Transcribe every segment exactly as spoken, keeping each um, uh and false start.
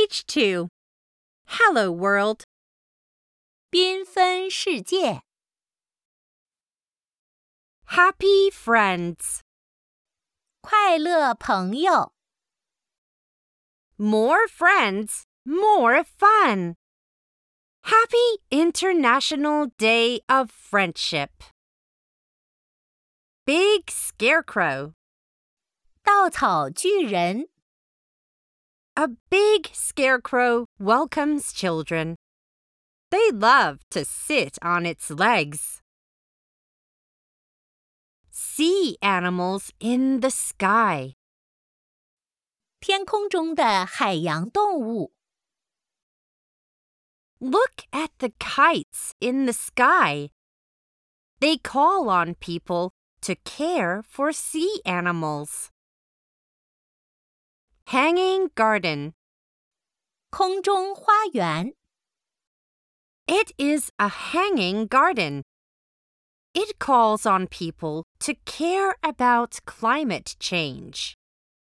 Page two. Hello World. 缤纷世界 Happy friends. 快乐朋友 More friends, more fun. Happy International Day of Friendship. Big Scarecrow. 稻草巨人 A big scarecrow welcomes children. They love to sit on its legs. Sea animals in the sky. 天空中的海洋动物 Look at the kites in the sky. They call on people to care for sea animals. Hanging garden. 空中花园 It is a hanging garden. It calls on people to care about climate change.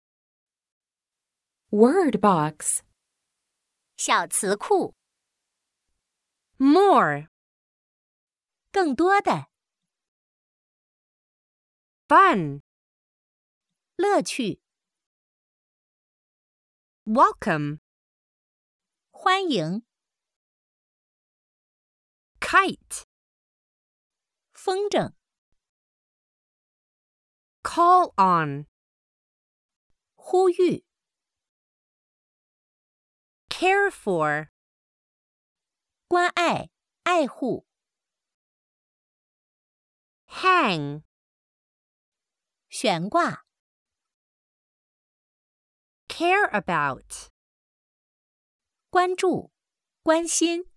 Word box. 小词库 More. 更多的 Fun. 乐趣 Welcome. 欢迎 Kite. 风筝 Call on. 呼吁 Care for. 关爱爱护 Hang. 悬挂 Care about. 关注关心